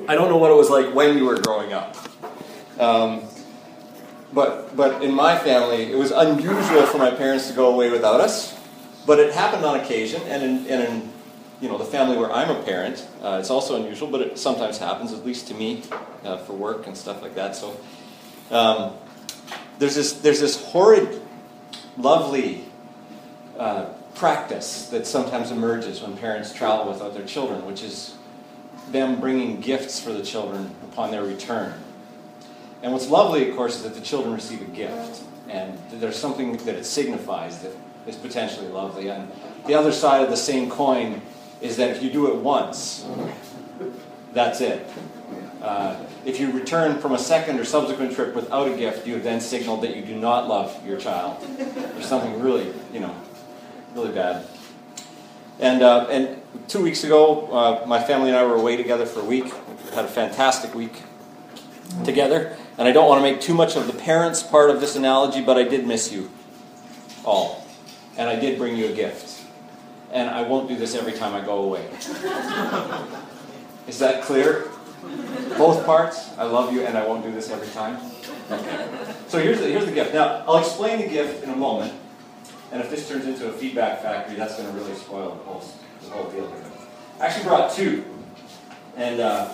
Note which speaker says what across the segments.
Speaker 1: I don't know what it was like when you were growing up. But in my family, it was unusual for my parents to go away without us. But it happened on occasion, and in the family where I'm a parent, it's also unusual, but it sometimes happens, at least to me, for work and stuff like that. So there's this horrid, lovely practice that sometimes emerges when parents travel without their children, which is them bringing gifts for the children upon their return. And what's lovely, of course, is that the children receive a gift, and there's something that it signifies that is potentially lovely. And the other side of the same coin is that if you do it once, that's it. If you return from a second or subsequent trip without a gift, you have then signaled that you do not love your child. There's something really, really bad. And 2 weeks ago, my family and I were away together for a week. We had a fantastic week together. And I don't want to make too much of the parents part of this analogy, but I did miss you all. And I did bring you a gift. And I won't do this every time I go away. Is that clear? Both parts? I love you and I won't do this every time? Okay. So here's the gift. Now, I'll explain the gift in a moment. And if this turns into a feedback factory, that's going to really spoil the whole deal here. I actually brought two. And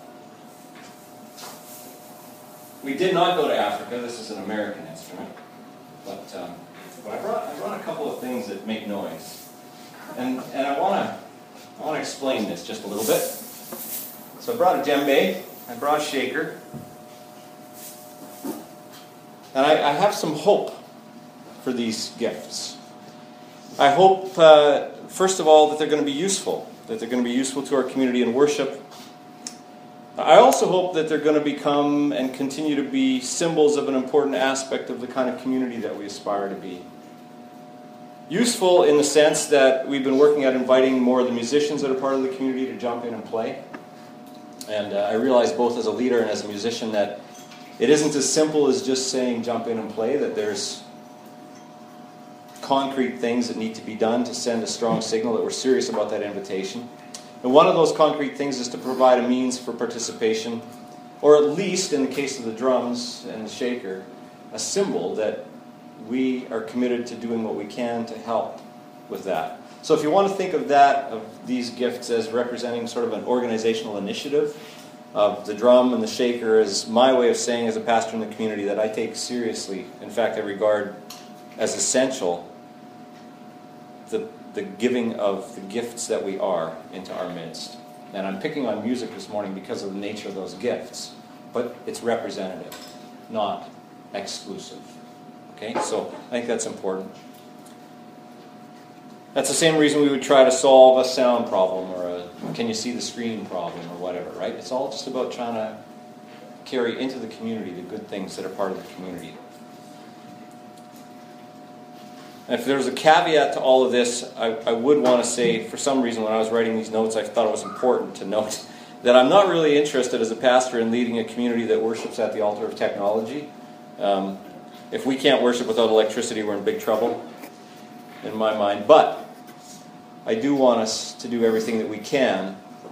Speaker 1: we did not go to Africa. This is an American instrument. But I brought a couple of things that make noise. And I want to explain this just a little bit. So I brought a djembe. I brought a shaker. And I have some hope for these gifts. I hope, first of all, that they're going to be useful. That they're going to be useful to our community in worship. I also hope that they're going to become and continue to be symbols of an important aspect of the kind of community that we aspire to be. Useful in the sense that we've been working at inviting more of the musicians that are part of the community to jump in and play. And I realize both as a leader and as a musician that it isn't as simple as just saying jump in and play, that there's concrete things that need to be done to send a strong signal that we're serious about that invitation. And one of those concrete things is to provide a means for participation, or at least, in the case of the drums and the shaker, a symbol that we are committed to doing what we can to help with that. So if you want to think of these gifts as representing sort of an organizational initiative, the drum and the shaker is my way of saying as a pastor in the community that I take seriously, in fact I regard as essential, the giving of the gifts that we are into our midst. And I'm picking on music this morning because of the nature of those gifts, but it's representative, not exclusive. Okay, so I think that's important. That's the same reason we would try to solve a sound problem or a can you see the screen problem or whatever, right? It's all just about trying to carry into the community the good things that are part of the community. And if there was a caveat to all of this, I would want to say, for some reason when I was writing these notes, I thought it was important to note that I'm not really interested as a pastor in leading a community that worships at the altar of technology. If we can't worship without electricity, we're in big trouble, in my mind. But I do want us to do everything that we can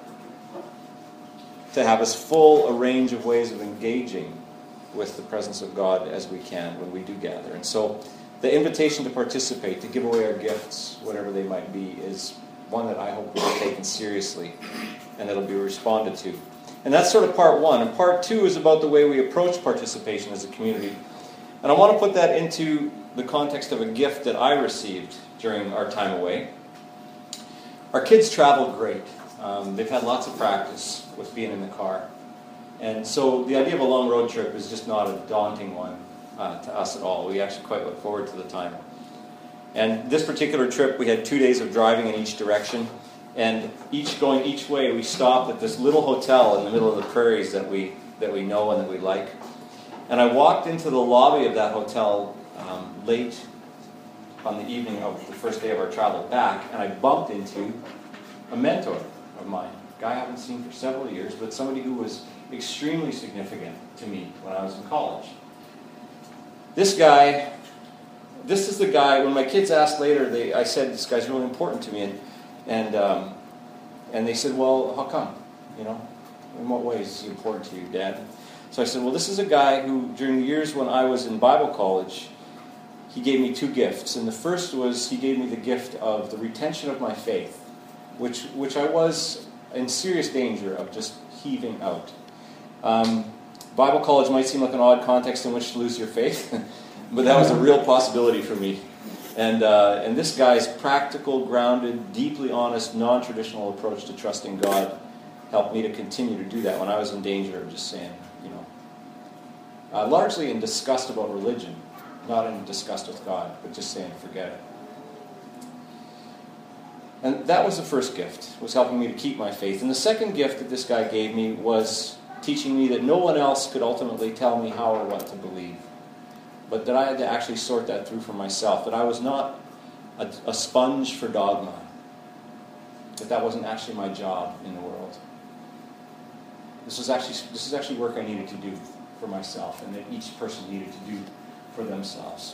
Speaker 1: to have as full a range of ways of engaging with the presence of God as we can when we do gather. And so the invitation to participate, to give away our gifts, whatever they might be, is one that I hope will be taken seriously and that will be responded to. And that's sort of part one. And part two is about the way we approach participation as a community. And I want to put that into the context of a gift that I received during our time away. Our kids travel great. They've had lots of practice with being in the car. And so the idea of a long road trip is just not a daunting one to us at all. We actually quite look forward to the time. And this particular trip, we had 2 days of driving in each direction. And going each way, we stopped at this little hotel in the middle of the prairies that we know and that we like. And I walked into the lobby of that hotel late on the evening of the first day of our travel back, and I bumped into a mentor of mine, a guy I haven't seen for several years, but somebody who was extremely significant to me when I was in college. This is the guy, when my kids asked later, I said, this guy's really important to me, and they said, well, how come? In what ways is he important to you, Dad? So I said, well, this is a guy who, during the years when I was in Bible college, he gave me two gifts. And the first was he gave me the gift of the retention of my faith, which I was in serious danger of just heaving out. Bible college might seem like an odd context in which to lose your faith, but that was a real possibility for me. And this guy's practical, grounded, deeply honest, non-traditional approach to trusting God helped me to continue to do that when I was in danger of just saying, largely in disgust about religion, not in disgust with God, but just saying, forget it. And that was the first gift, was helping me to keep my faith. And the second gift that this guy gave me was teaching me that no one else could ultimately tell me how or what to believe, but that I had to actually sort that through for myself, that I was not a sponge for dogma, that wasn't actually my job in the world. This is actually work I needed to do for myself, and that each person needed to do for themselves.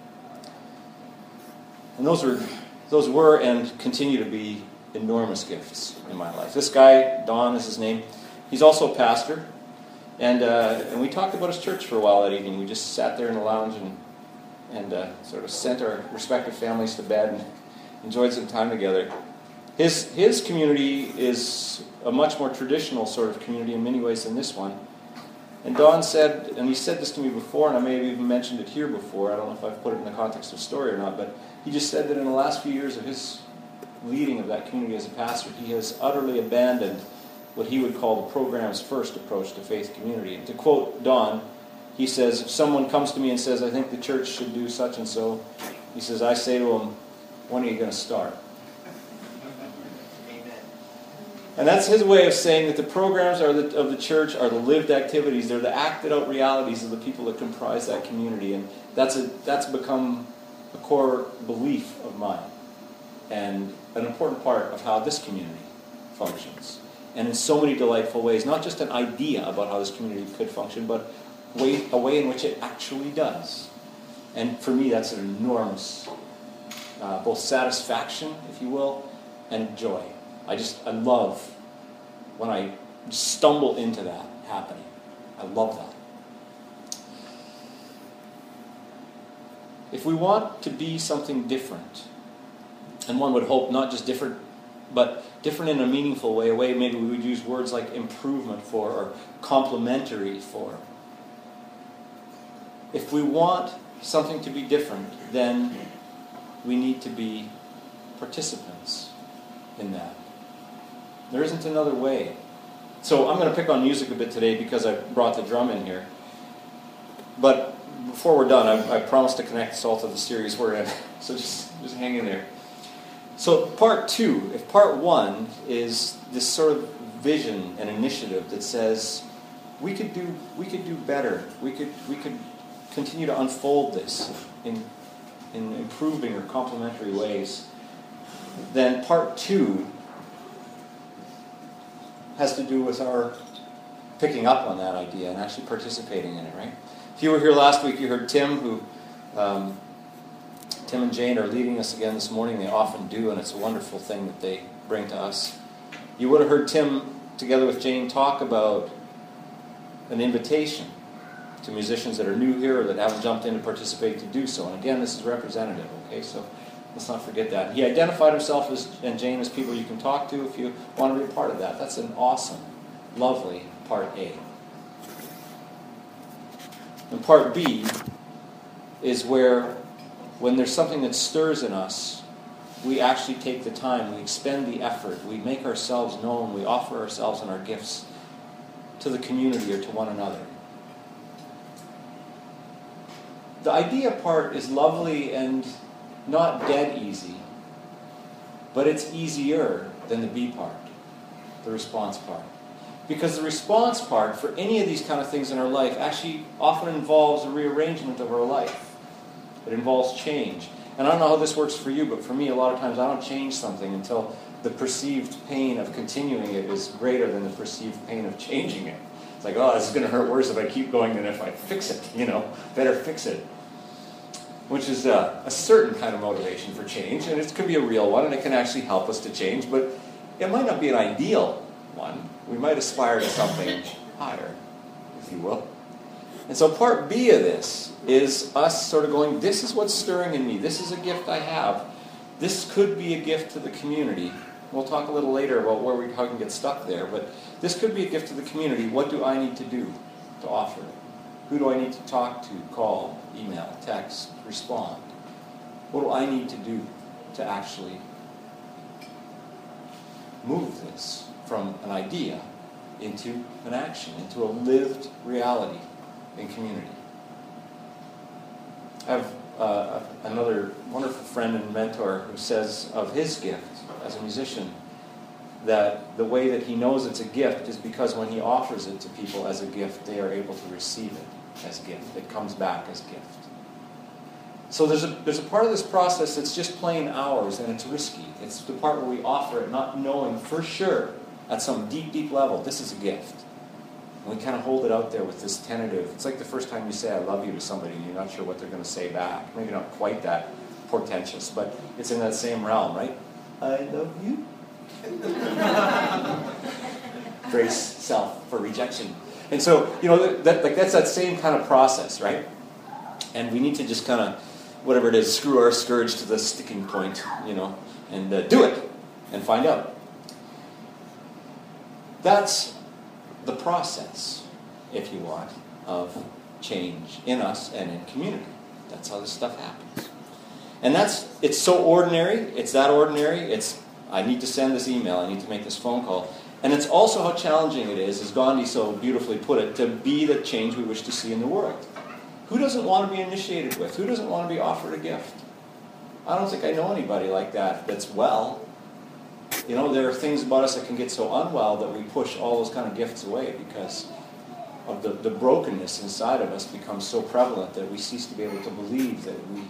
Speaker 1: And those were and continue to be enormous gifts in my life. This guy, Don is his name, he's also a pastor, and we talked about his church for a while that evening. We just sat there in the lounge and sort of sent our respective families to bed and enjoyed some time together. His community is a much more traditional sort of community in many ways than this one. And Don said, and he said this to me before, and I may have even mentioned it here before, I don't know if I've put it in the context of story or not, but he just said that in the last few years of his leading of that community as a pastor, he has utterly abandoned what he would call the program's first approach to faith community. And to quote Don, he says, if someone comes to me and says, I think the church should do such and so, he says, I say to him, when are you going to start? And that's his way of saying that the programs of the church are the lived activities. They're the acted out realities of the people that comprise that community. And that's become a core belief of mine and an important part of how this community functions. And in so many delightful ways, not just an idea about how this community could function, but a way in which it actually does. And for me, that's an enormous both satisfaction, if you will, and joy. I love when I stumble into that happening. I love that. If we want to be something different, and one would hope not just different, but different in a meaningful way, a way maybe we would use words like improvement for, or complementary for. If we want something to be different, then we need to be participants in that. There isn't another way. So I'm going to pick on music a bit today because I brought the drum in here. But before we're done, I promised to connect this all to the series we're in. So just hang in there. So part 2, if part 1 is this sort of vision and initiative that says we could do better. We could continue to unfold this in improving or complementary ways. Then part 2 has to do with our picking up on that idea and actually participating in it, right? If you were here last week, you heard Tim, Tim and Jane are leading us again this morning. They often do, and it's a wonderful thing that they bring to us. You would have heard Tim, together with Jane, talk about an invitation to musicians that are new here or that haven't jumped in to participate to do so. And again, this is representative, okay? So let's not forget that. He identified himself and Jane as people you can talk to if you want to be a part of that. That's an awesome, lovely part A. And part B is where, when there's something that stirs in us, we actually take the time, we expend the effort, we make ourselves known, we offer ourselves and our gifts to the community or to one another. The idea part is lovely and not dead easy, but it's easier than the B part, the response part. Because the response part for any of these kind of things in our life actually often involves a rearrangement of our life. It involves change. And I don't know how this works for you, but for me, a lot of times I don't change something until the perceived pain of continuing it is greater than the perceived pain of changing it. It's like, oh, this is going to hurt worse if I keep going than if I fix it, better fix it. Which is a certain kind of motivation for change, and it could be a real one, and it can actually help us to change, but it might not be an ideal one. we might aspire to something higher, if you will. And so part B of this is us sort of going, this is what's stirring in me. This is a gift I have. This could be a gift to the community. We'll talk a little later about how we can get stuck there. But this could be a gift to the community. What do I need to do to offer it? Who do I need to talk to, call, email, text, respond? What do I need to do to actually move this from an idea into an action, into a lived reality in community? I have another wonderful friend and mentor who says of his gift as a musician that the way that he knows it's a gift is because when he offers it to people as a gift, they are able to receive it as a gift. It comes back as gift. So there's a part of this process that's just plain ours, and it's risky. It's the part where we offer it not knowing for sure at some deep, deep level, this is a gift. And we kind of hold it out there with this tentative. It's like the first time you say I love you to somebody and you're not sure what they're going to say back. Maybe not quite that portentous, but it's in that same realm, right? I love you. Brace self for rejection. And so, that's that same kind of process, right? And we need to just kind of, whatever it is, screw our scourge to the sticking point, and do it and find out. That's the process, if you want, of change in us and in community. That's how this stuff happens. And it's so ordinary, it's that ordinary, I need to send this email, I need to make this phone call. And it's also how challenging it is, as Gandhi so beautifully put it, to be the change we wish to see in the world. Who doesn't want to be initiated with? Who doesn't want to be offered a gift? I don't think I know anybody like that that's well. There are things about us that can get so unwell that we push all those kind of gifts away because of the brokenness inside of us becomes so prevalent that we cease to be able to believe that we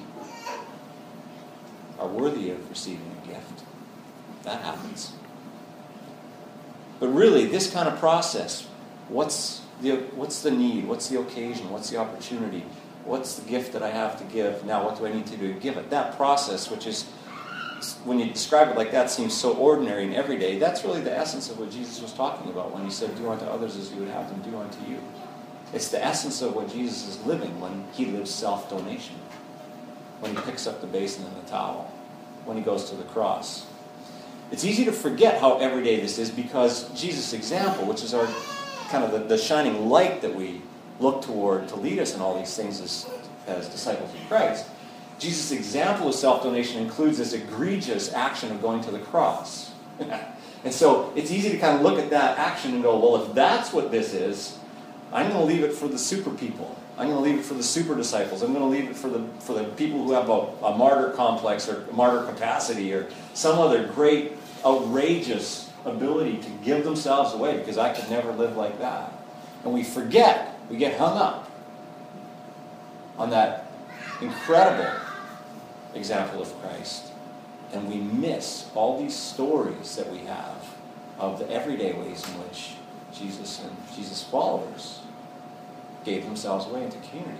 Speaker 1: are worthy of receiving a gift. That happens. But really, this kind of process, what's the need? What's the occasion? What's the opportunity? What's the gift that I have to give? Now, what do I need to do to give it? That process, which is, when you describe it like that, seems so ordinary and everyday. That's really the essence of what Jesus was talking about when he said, do unto others as you would have them do unto you. It's the essence of what Jesus is living when he lives self-donation. When he picks up the basin and the towel. When he goes to the cross. It's easy to forget how everyday this is because Jesus' example, which is our kind of the shining light that we look toward to lead us in all these things as disciples of Christ, Jesus' example of self-donation includes this egregious action of going to the cross. And so it's easy to kind of look at that action and go, well, if that's what this is, I'm going to leave it for the super people. I'm going to leave it for the super disciples. I'm going to leave it for the people who have a martyr complex or martyr capacity or some other great, outrageous ability to give themselves away because I could never live like that. And we forget, we get hung up on that incredible example of Christ. And we miss all these stories that we have of the everyday ways in which Jesus and Jesus' followers gave themselves away into community.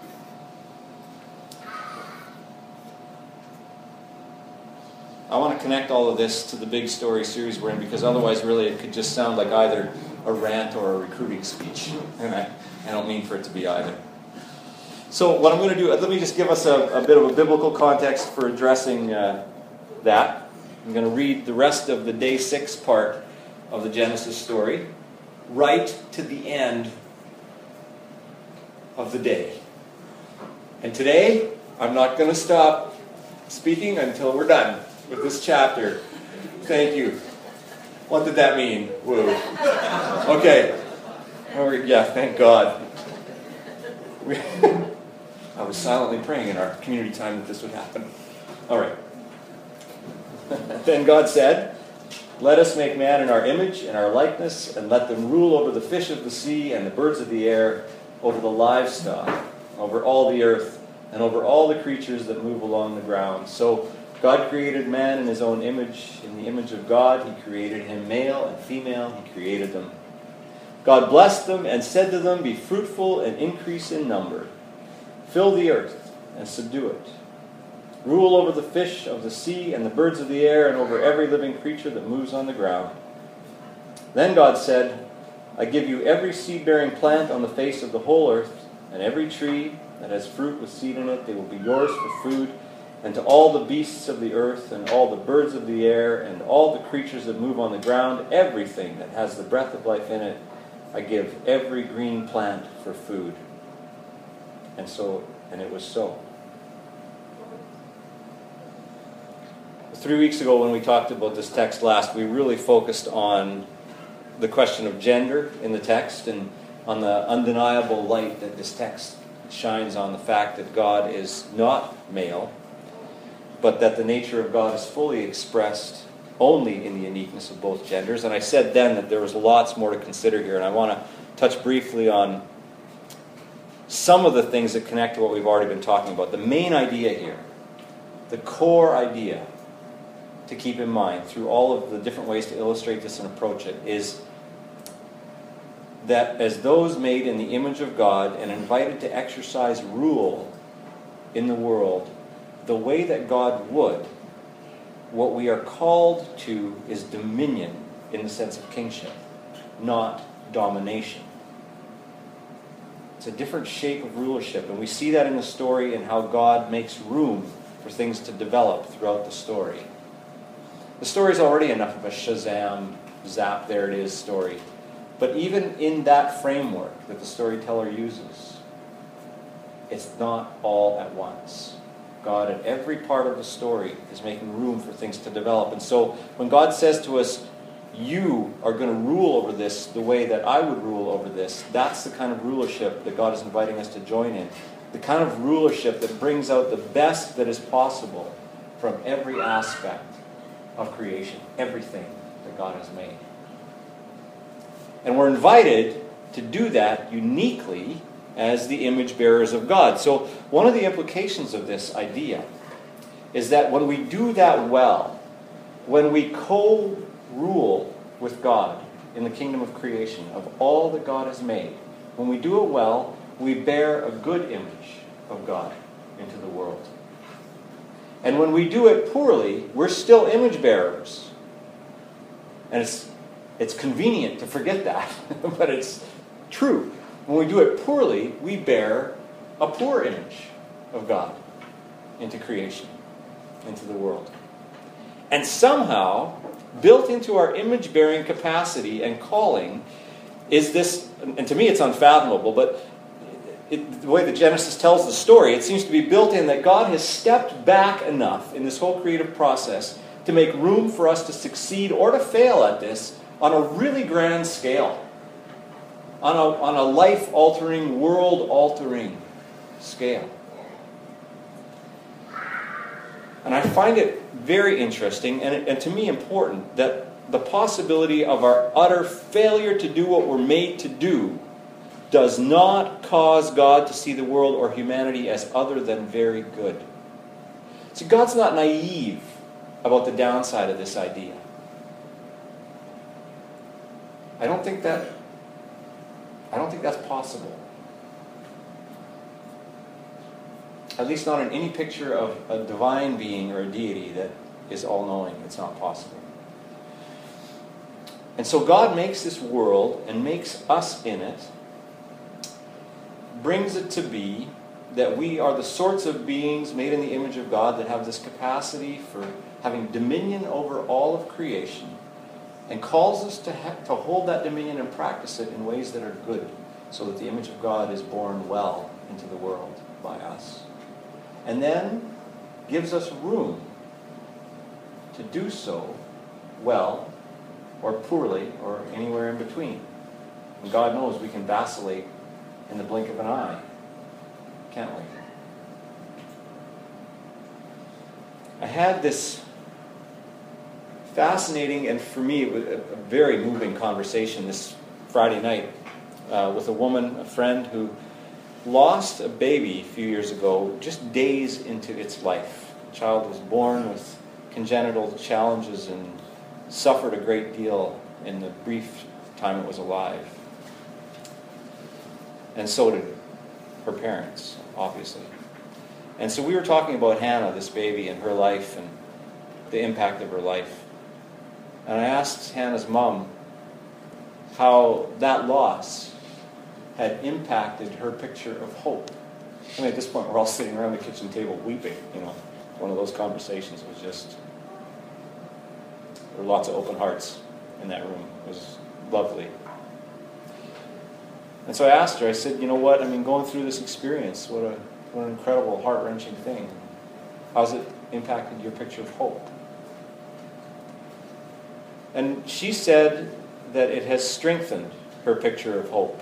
Speaker 1: I want to connect all of this to the big story series we're in because otherwise really it could just sound like either a rant or a recruiting speech. And I don't mean for it to be either. So what I'm going to do, let me just give us a bit of a biblical context for addressing that. I'm going to read the rest of the day 6 part of the Genesis story right to the end of the day. And today, I'm not going to stop speaking until we're done with this chapter. Thank you. What did that mean? Woo. Okay. Yeah, thank God. I was silently praying in our community time that this would happen. All right. Then God said, "Let us make man in our image and our likeness, and let them rule over the fish of the sea and the birds of the air, over the livestock, over all the earth, and over all the creatures that move along the ground." So God created man in his own image. In the image of God, he created him, male and female, he created them. God blessed them and said to them, "Be fruitful and increase in number. Fill the earth and subdue it. Rule over the fish of the sea and the birds of the air and over every living creature that moves on the ground." Then God said, I give you every seed-bearing plant on the face of the whole earth, and every tree that has fruit with seed in it, they will be yours for food. And to all the beasts of the earth, and all the birds of the air, and all the creatures that move on the ground, everything that has the breath of life in it, I give every green plant for food. And it was so. 3 weeks ago when we talked about this text last, we really focused on the question of gender in the text and on the undeniable light that this text shines on the fact that God is not male, but that the nature of God is fully expressed only in the uniqueness of both genders. And I said then that there was lots more to consider here, and I want to touch briefly on some of the things that connect to what we've already been talking about. The main idea here, the core idea to keep in mind through all of the different ways to illustrate this and approach it, is that as those made in the image of God and invited to exercise rule in the world the way that God would, what we are called to is dominion in the sense of kingship, not domination. It's a different shape of rulership, and we see that in the story and how God makes room for things to develop throughout the story. The story is already enough of a Shazam, zap, there it is story. But even in that framework that the storyteller uses, it's not all at once. God in every part of the story is making room for things to develop. And so when God says to us, you are going to rule over this the way that I would rule over this, that's the kind of rulership that God is inviting us to join in. The kind of rulership that brings out the best that is possible from every aspect of creation, everything that God has made. And we're invited to do that uniquely as the image bearers of God. So one of the implications of this idea is that when we do that well, when we co-rule with God in the kingdom of creation, of all that God has made, when we do it well, we bear a good image of God into the world. And when we do it poorly, we're still image bearers. And it's convenient to forget that, but it's true. When we do it poorly, we bear a poor image of God into creation, into the world. And somehow, built into our image-bearing capacity and calling is this, and to me it's unfathomable, but the way that Genesis tells the story, it seems to be built in that God has stepped back enough in this whole creative process to make room for us to succeed or to fail at this on a really grand scale. On a life-altering, world-altering scale. And I find it very interesting and to me important that the possibility of our utter failure to do what we're made to do does not cause God to see the world or humanity as other than very good. See, God's not naive about the downside of this idea. I don't think that's possible. At least not in any picture of a divine being or a deity that is all-knowing. It's not possible. And so God makes this world and makes us in it, brings it to be that we are the sorts of beings made in the image of God that have this capacity for having dominion over all of creation, and calls us to hold that dominion and practice it in ways that are good, so that the image of God is born well into the world by us. And then gives us room to do so well or poorly or anywhere in between. And God knows we can vacillate in the blink of an eye, can't we? I had this fascinating and for me a very moving conversation this Friday night with a woman, a friend who lost a baby a few years ago, just days into its life. The child was born with congenital challenges and suffered a great deal in the brief time it was alive. And so did her parents, obviously. And so we were talking about Hannah, this baby, and her life and the impact of her life. And I asked Hannah's mom, how that loss had impacted her picture of hope. I mean, at this point, we're all sitting around the kitchen table weeping, One of those conversations was just, there were lots of open hearts in that room. It was lovely. And so I asked her, I said, you know what, going through this experience, what an incredible, heart-wrenching thing. How's it impacted your picture of hope? And she said that it has strengthened her picture of hope.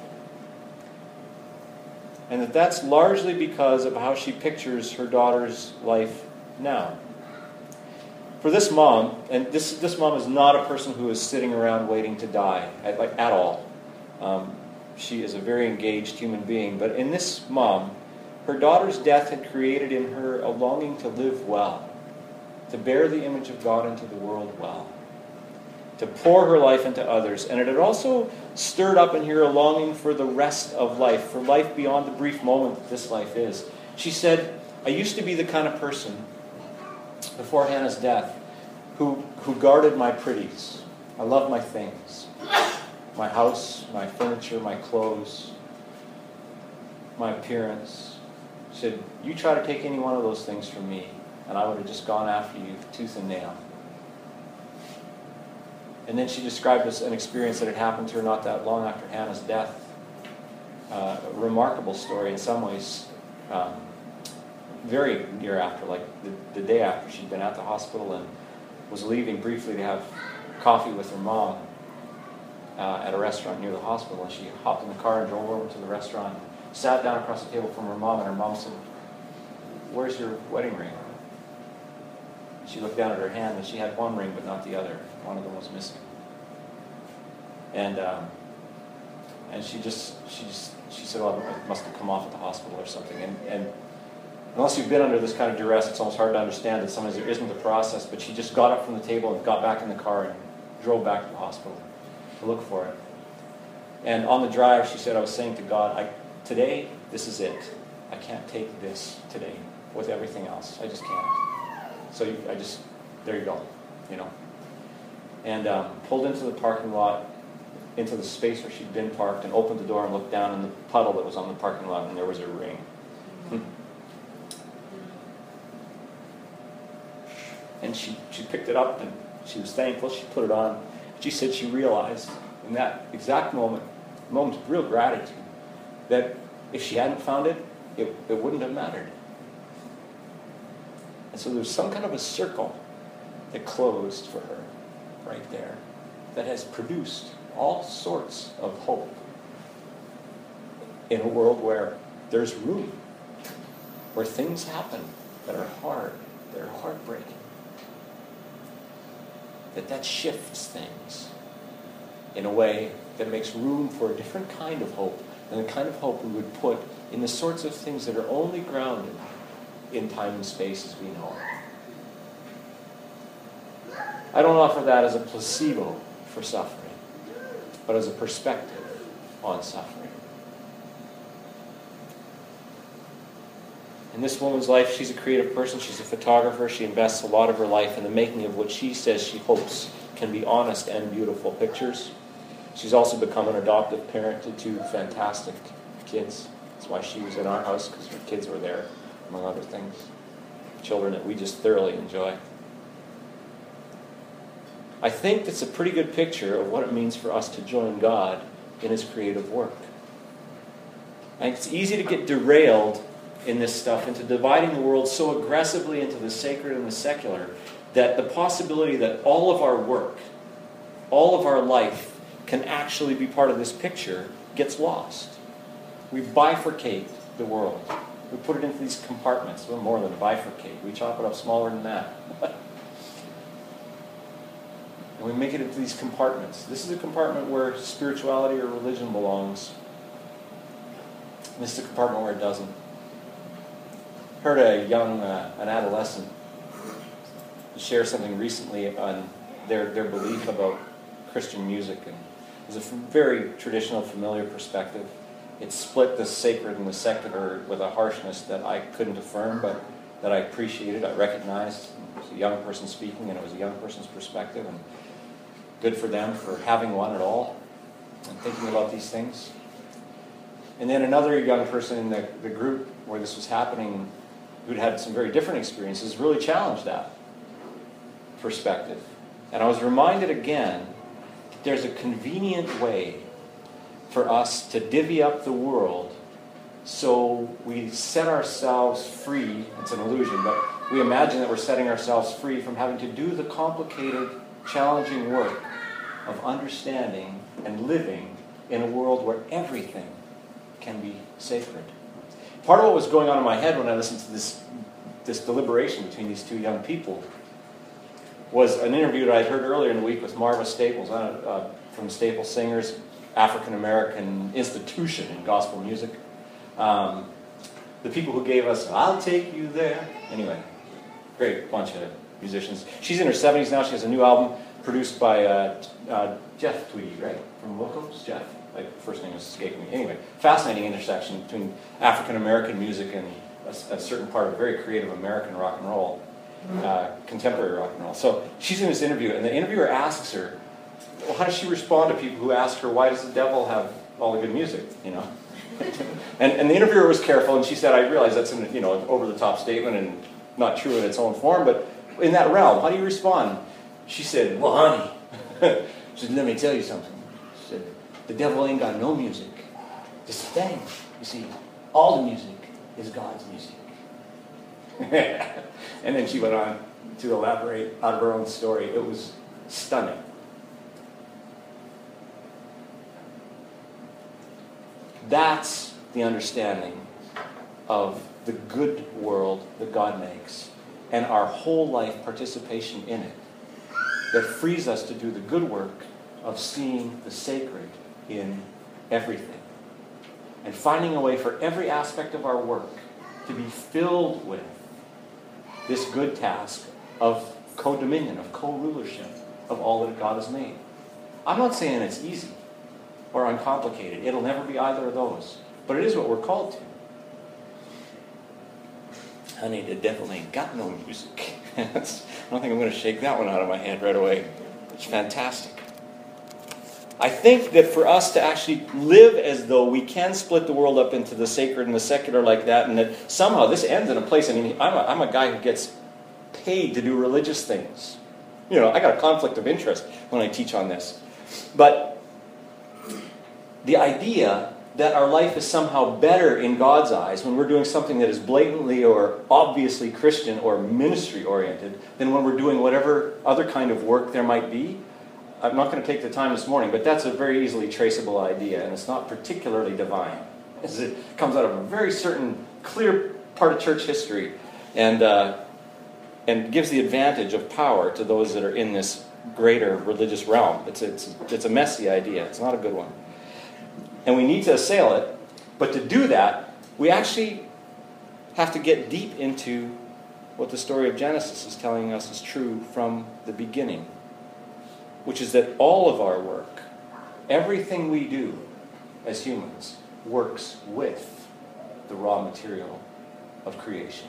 Speaker 1: And that's largely because of how she pictures her daughter's life now. For this mom, and this mom is not a person who is sitting around waiting to die, at all. She is a very engaged human being. But in this mom, her daughter's death had created in her a longing to live well, to bear the image of God into the world well, to pour her life into others. And it had also stirred up in her a longing for the rest of life, for life beyond the brief moment that this life is. She said, I used to be the kind of person, before Hannah's death, who guarded my pretties. I love my things. My house, my furniture, my clothes, my appearance. She said, you try to take any one of those things from me, and I would have just gone after you tooth and nail. And then she described an experience that had happened to her not that long after Hannah's death. A remarkable story in some ways. Very near after, like the day after she'd been at the hospital and was leaving briefly to have coffee with her mom at a restaurant near the hospital. And she hopped in the car and drove over to the restaurant, sat down across the table from her mom, and her mom said, where's your wedding ring? She looked down at her hand, and she had one ring but not the other. One of them was missing. And she said, well, it must have come off at the hospital or something. And unless you've been under this kind of duress, it's almost hard to understand that sometimes there isn't a process. But she just got up from the table and got back in the car and drove back to the hospital to look for it. And on the drive, she said, I was saying to God, today, this is it. I can't take this today with everything else. I just can't. So there you go, And pulled into the parking lot, into the space where she'd been parked, and opened the door and looked down in the puddle that was on the parking lot, and there was a ring. And she picked it up, and she was thankful. She put it on. She said she realized in that exact moment, a moment of real gratitude, that if she hadn't found it, it wouldn't have mattered. And so there's some kind of a circle that closed for her right there that has produced all sorts of hope in a world where there's room, where things happen that are hard, that are heartbreaking. That shifts things in a way that makes room for a different kind of hope, and the kind of hope we would put in the sorts of things that are only grounded in time and space as we know it. I don't offer that as a placebo for suffering, but as a perspective on suffering. In this woman's life, she's a creative person, she's a photographer, she invests a lot of her life in the making of what she says she hopes can be honest and beautiful pictures. She's also become an adoptive parent to two fantastic kids. That's why she was in our house, because her kids were there, among other things. Children that we just thoroughly enjoy. I think that's a pretty good picture of what it means for us to join God in His creative work. I think it's easy to get derailed in this stuff into dividing the world so aggressively into the sacred and the secular that the possibility that all of our work, all of our life can actually be part of this picture gets lost. We bifurcate the world. We put it into these compartments. We're more than bifurcate. We chop it up smaller than that. And we make it into these compartments. This is a compartment where spirituality or religion belongs. And this is a compartment where it doesn't. Heard an adolescent share something recently on their belief about Christian music, and it was a very traditional, familiar perspective. It split the sacred and the secular with a harshness that I couldn't affirm, but that I appreciated, I recognized. It was a young person speaking, and it was a young person's perspective, and good for them for having one at all. and thinking about these things. And then another young person in the group where this was happening, who'd had some very different experiences, really challenged that perspective. And I was reminded again that there's a convenient way for us to divvy up the world so we set ourselves free. It's an illusion, but we imagine that we're setting ourselves free from having to do the complicated, challenging work of understanding and living in a world where everything can be sacred. Part of what was going on in my head when I listened to this deliberation between these two young people was an interview that I'd heard earlier in the week with Marva Staples from Staples Singers, African American institution in gospel music. The people who gave us "I'll Take You There." Anyway, great bunch of musicians. She's in her 70s now. She has a new album produced by Jeff Tweedy, right? From Wilco's? Jeff. First name is escaping me. Anyway, fascinating intersection between African American music and a certain part of very creative American rock and roll, contemporary rock and roll. So she's in this interview, and the interviewer asks her, well, how does she respond to people who ask her, why does the devil have all the good music, you know? and the interviewer was careful, and she said, I realize that's an over-the-top statement and not true in its own form, but in that realm, how do you respond? She said, well, honey, she said, let me tell you something. She said, the devil ain't got no music. Just a thing. You see, all the music is God's music. And then she went on to elaborate out of her own story. It was stunning. That's the understanding of the good world that God makes and our whole life participation in it that frees us to do the good work of seeing the sacred in everything and finding a way for every aspect of our work to be filled with this good task of co-dominion, of co-rulership of all that God has made. I'm not saying it's easy or uncomplicated. It'll never be either of those. But it is what we're called to. Honey, the devil ain't got no music. I don't think I'm going to shake that one out of my head right away. It's fantastic. I think that for us to actually live as though we can split the world up into the sacred and the secular like that, and that somehow this ends in a place, I mean, I'm a guy who gets paid to do religious things. You know, I got a conflict of interest when I teach on this. But the idea that our life is somehow better in God's eyes when we're doing something that is blatantly or obviously Christian or ministry-oriented than when we're doing whatever other kind of work there might be, I'm not going to take the time this morning, but that's a very easily traceable idea, and it's not particularly divine. It comes out of a very certain, clear part of church history, and gives the advantage of power to those that are in this greater religious realm. It's a messy idea. It's not a good one. And we need to assail it, but to do that, we actually have to get deep into what the story of Genesis is telling us is true from the beginning, which is that all of our work, everything we do as humans, works with the raw material of creation.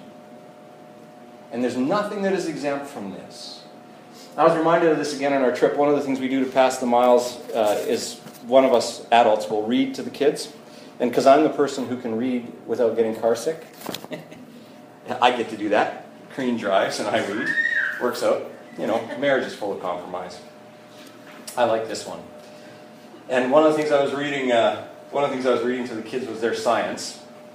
Speaker 1: And there's nothing that is exempt from this. I was reminded of this again on our trip. One of the things we do to pass the miles is one of us adults will read to the kids. And because I'm the person who can read without getting car sick, I get to do that. Crean drives and I read. Works out. You know, marriage is full of compromise. I like this one. And one of the things I was reading to the kids was their science,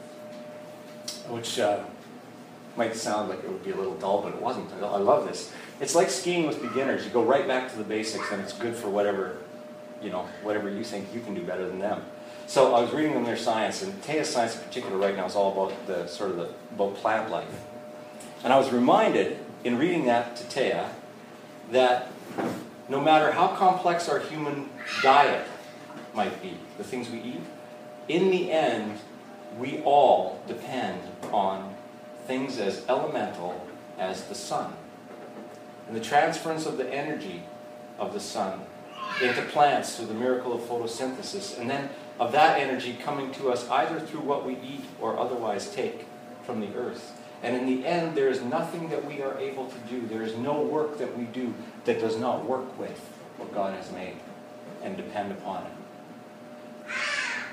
Speaker 1: which might sound like it would be a little dull, but it wasn't. I love this. It's like skiing with beginners. You go right back to the basics, and it's good for whatever you think you can do better than them. So I was reading them their science, and Tea's science in particular right now is all about about plant life. And I was reminded in reading that to Tea that no matter how complex our human diet might be, the things we eat, in the end, we all depend on things as elemental as the sun. And the transference of the energy of the sun into plants through the miracle of photosynthesis, and then of that energy coming to us either through what we eat or otherwise take from the earth. And in the end, there is nothing that we are able to do. There is no work that we do that does not work with what God has made and depend upon it.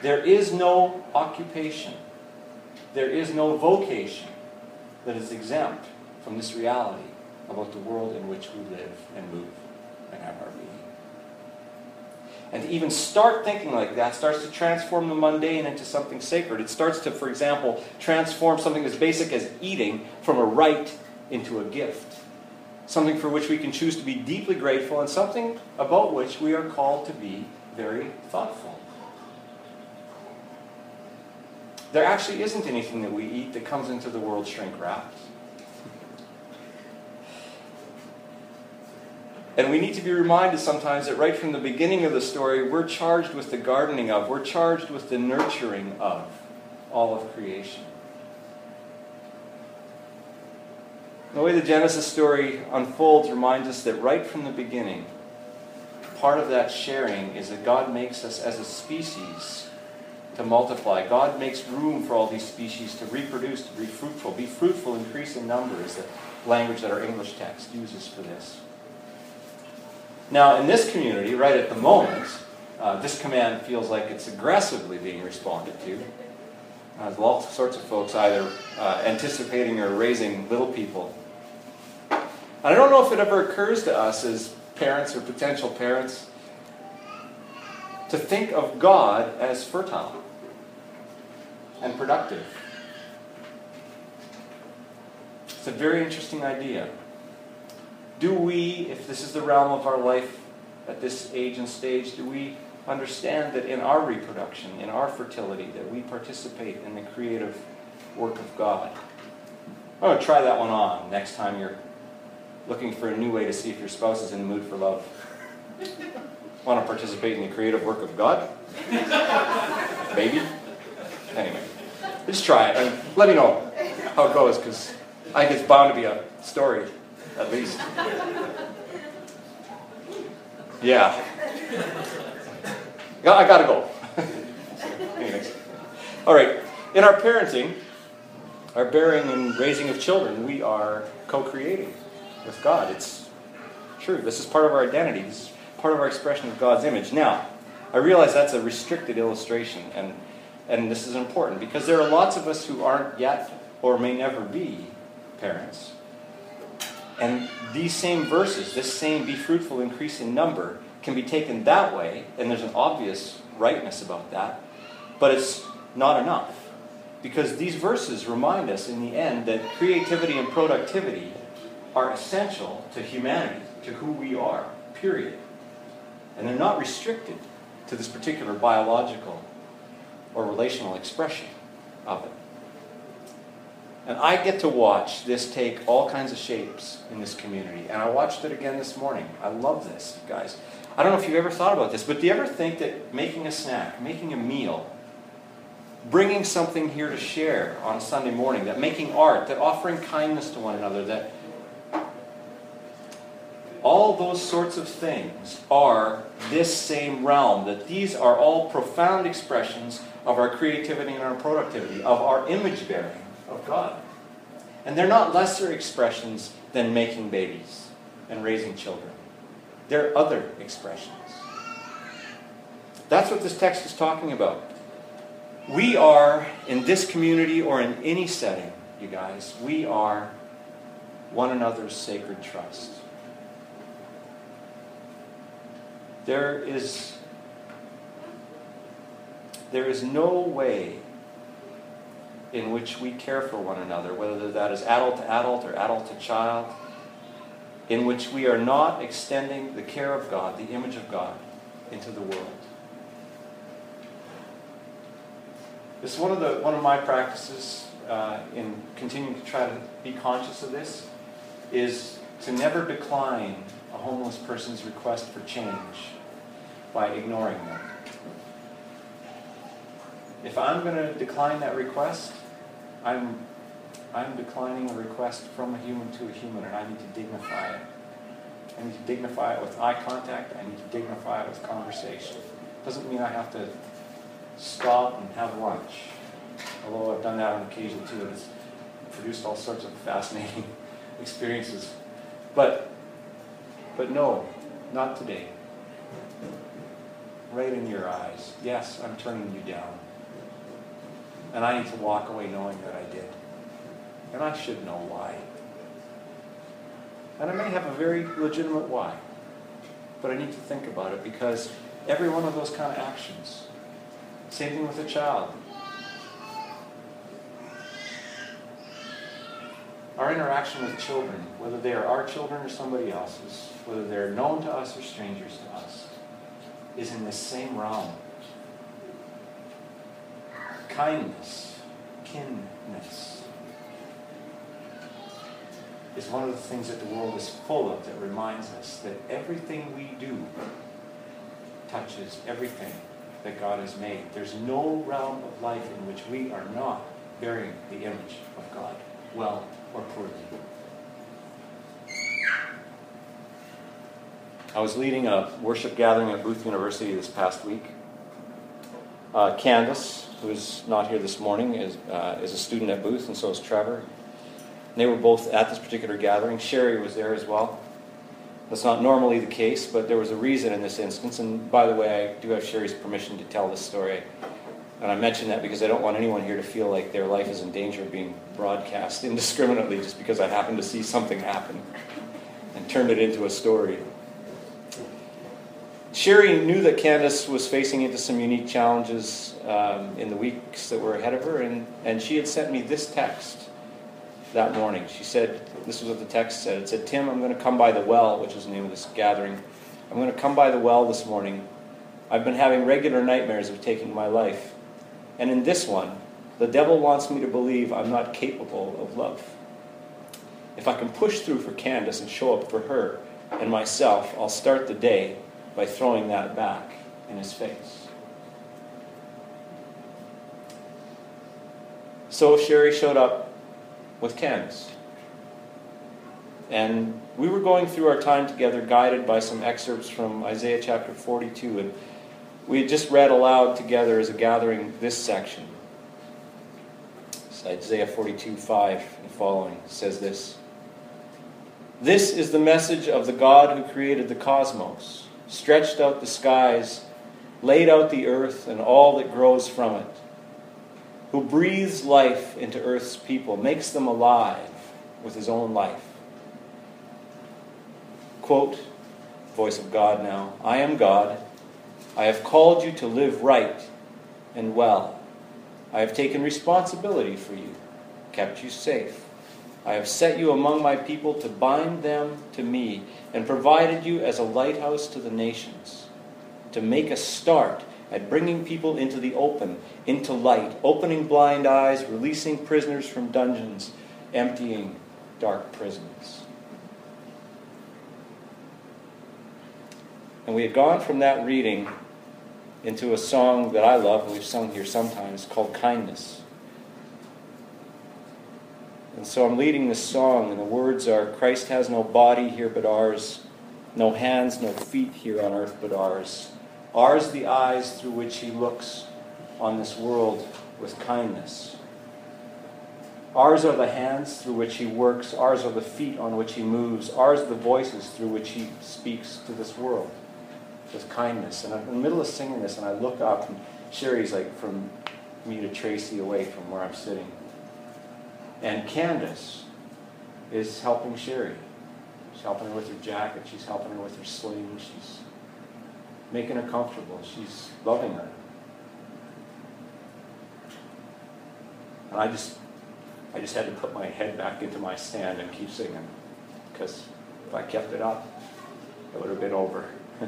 Speaker 1: There is no occupation, there is no vocation that is exempt from this reality about the world in which we live and move and have our being. And to even start thinking like that starts to transform the mundane into something sacred. It starts to, for example, transform something as basic as eating from a right into a gift. Something for which we can choose to be deeply grateful, and something about which we are called to be very thoughtful. There actually isn't anything that we eat that comes into the world shrink-wrapped. And we need to be reminded sometimes that right from the beginning of the story, we're charged with the gardening of, we're charged with the nurturing of all of creation. The way the Genesis story unfolds reminds us that right from the beginning, part of that sharing is that God makes us as a species to multiply. God makes room for all these species to reproduce, to be fruitful. Be fruitful, increase in number is the language that our English text uses for this. Now, in this community, right at the moment, this command feels like it's aggressively being responded to. There's all sorts of folks either anticipating or raising little people. And I don't know if it ever occurs to us as parents or potential parents to think of God as fertile and productive. It's a very interesting idea. Do we, if this is the realm of our life at this age and stage, do we understand that in our reproduction, in our fertility, that we participate in the creative work of God? I'm going to try that one on next time you're looking for a new way to see if your spouse is in the mood for love. Want to participate in the creative work of God? Maybe? Anyway, just try it and let me know how it goes, because I think it's bound to be a story, at least. Yeah. I gotta go. Anyways. All right. In our parenting, our bearing and raising of children, we are co-creating with God. It's true. This is part of our identity. This is part of our expression of God's image. Now, I realize that's a restricted illustration, and this is important because there are lots of us who aren't yet or may never be parents. And these same verses, this same be fruitful, increase in number, can be taken that way, and there's an obvious rightness about that, but it's not enough. Because these verses remind us in the end that creativity and productivity are essential to humanity, to who we are, period. And they're not restricted to this particular biological or relational expression of it. And I get to watch this take all kinds of shapes in this community. And I watched it again this morning. I love this, guys. I don't know if you've ever thought about this, but do you ever think that making a snack, making a meal, bringing something here to share on a Sunday morning, that making art, that offering kindness to one another, that all those sorts of things are this same realm, that these are all profound expressions of our creativity and our productivity, of our image bearing of God. And they're not lesser expressions than making babies and raising children. They're other expressions. That's what this text is talking about. We are, in this community or in any setting, you guys, we are one another's sacred trust. There is no way in which we care for one another, whether that is adult to adult or adult to child, in which we are not extending the care of God, the image of God, into the world. This is one of my practices in continuing to try to be conscious of this, is to never decline a homeless person's request for change by ignoring them. If I'm going to decline that request, I'm declining a request from a human to a human, and I need to dignify it. I need to dignify it with eye contact. I need to dignify it with conversation. Doesn't mean I have to stop and have lunch. Although I've done that on occasion too, and it's produced all sorts of fascinating experiences. But no, not today. Right in your eyes. Yes, I'm turning you down. And I need to walk away knowing that I did. And I should know why. And I may have a very legitimate why. But I need to think about it, because every one of those kind of actions, same thing with a child. Our interaction with children, whether they are our children or somebody else's, whether they're known to us or strangers to us, is in this same realm. Kindness, kinness, is one of the things that the world is full of, that reminds us that everything we do touches everything that God has made. There's no realm of life in which we are not bearing the image of God, well or poorly. I was leading a worship gathering at Booth University this past week. Candace, who is not here this morning, is a student at Booth, and so is Trevor. And they were both at this particular gathering. Sherry was there as well. That's not normally the case, but there was a reason in this instance. And by the way, I do have Sherry's permission to tell this story. And I mention that because I don't want anyone here to feel like their life is in danger of being broadcast indiscriminately just because I happened to see something happen and turned it into a story. Sherry knew that Candace was facing into some unique challenges in the weeks that were ahead of her, and she had sent me this text that morning. She said, this was what the text said. It said, "Tim, I'm going to come by the well," which is the name of this gathering. "I'm going to come by the well this morning. I've been having regular nightmares of taking my life. And in this one, the devil wants me to believe I'm not capable of love. If I can push through for Candace and show up for her and myself, I'll start the day by throwing that back in his face." So Sherry showed up with Candace. And we were going through our time together, guided by some excerpts from Isaiah chapter 42. And we had just read aloud together as a gathering this section. It's Isaiah 42:5 and following says this: "This is the message of the God who created the cosmos, stretched out the skies, laid out the earth and all that grows from it, who breathes life into earth's people, makes them alive with his own life." Quote, voice of God now, "I am God. I have called you to live right and well. I have taken responsibility for you, kept you safe. I have set you among my people to bind them to me, and provided you as a lighthouse to the nations, to make a start at bringing people into the open, into light, opening blind eyes, releasing prisoners from dungeons, emptying dark prisons." And we had gone from that reading into a song that I love, and we've sung here sometimes, called "Kindness." And so I'm leading this song, and the words are, "Christ has no body here but ours, no hands, no feet here on earth but ours. Ours the eyes through which he looks on this world with kindness. Ours are the hands through which he works. Ours are the feet on which he moves. Ours are the voices through which he speaks to this world with kindness." And I'm in the middle of singing this, and I look up, and Sherry's like from me to Tracy away from where I'm sitting. And Candace is helping Sherry. She's helping her with her jacket. She's helping her with her sling. She's making her comfortable. She's loving her. And I just had to put my head back into my stand and keep singing, because if I kept it up, it would have been over.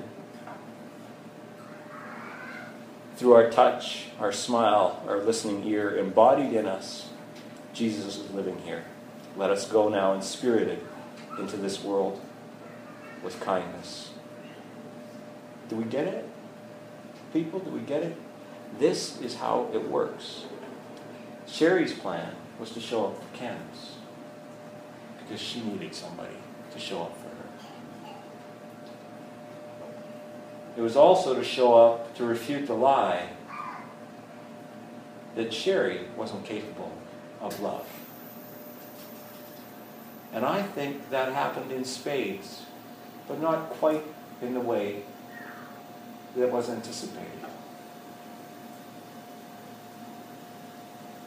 Speaker 1: Through our touch, our smile, our listening ear, embodied in us, Jesus is living here. Let us go now inspirited into this world with kindness. Do we get it? People, do we get it? This is how it works. Sherry's plan was to show up for Candace because she needed somebody to show up for her. It was also to show up to refute the lie that Sherry wasn't capable of love. And I think that happened in spades, but not quite in the way that was anticipated.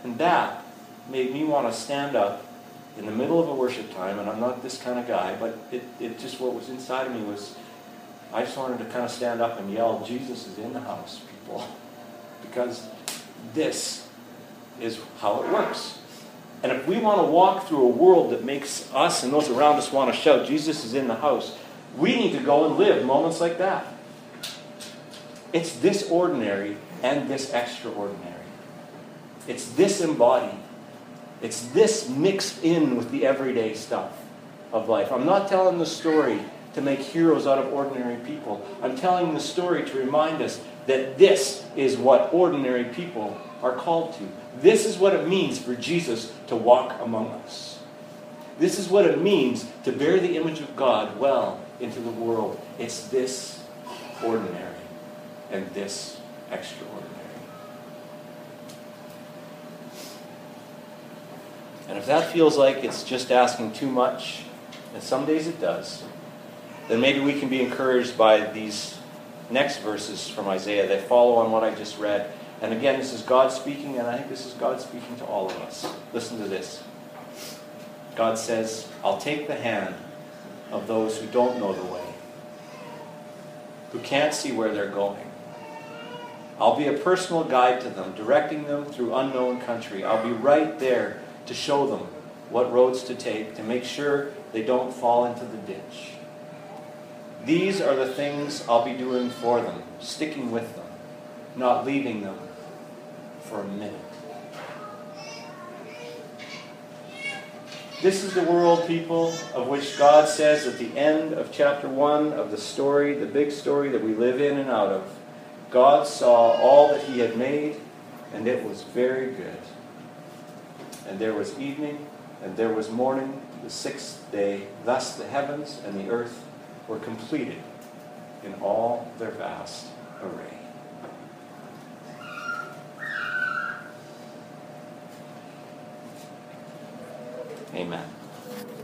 Speaker 2: And that made me want to stand up in the middle of a worship time, and I'm not this kind of guy, but it just, what was inside of me was, I just wanted to kind of stand up and yell, Jesus is in the house, people. Because this is how it works. And if we want to walk through a world that makes us and those around us want to shout, Jesus is in the house, we need to go and live moments like that. It's this ordinary and this extraordinary. It's this embodied. It's this mixed in with the everyday stuff of life. I'm not telling the story to make heroes out of ordinary people. I'm telling the story to remind us that this is what ordinary people are called to. This is what it means for Jesus to walk among us. This is what it means to bear the image of God well into the world. It's this ordinary and this extraordinary. And if that feels like it's just asking too much, and some days it does, then maybe we can be encouraged by these next verses from Isaiah that follow on what I just read. And again, this is God speaking, and I think this is God speaking to all of us. Listen to this. God says, I'll take the hand of those who don't know the way, who can't see where they're going. I'll be a personal guide to them, directing them through unknown country. I'll be right there to show them what roads to take, to make sure they don't fall into the ditch. These are the things I'll be doing for them, sticking with them, not leaving them for a minute. This is the world, people, of which God says at the end of chapter 1 of the story, the big story that we live in and out of, God saw all that he had made, and it was very good. And there was evening, and there was morning, the sixth day. Thus the heavens and the earth were completed in all their vast array. Amen.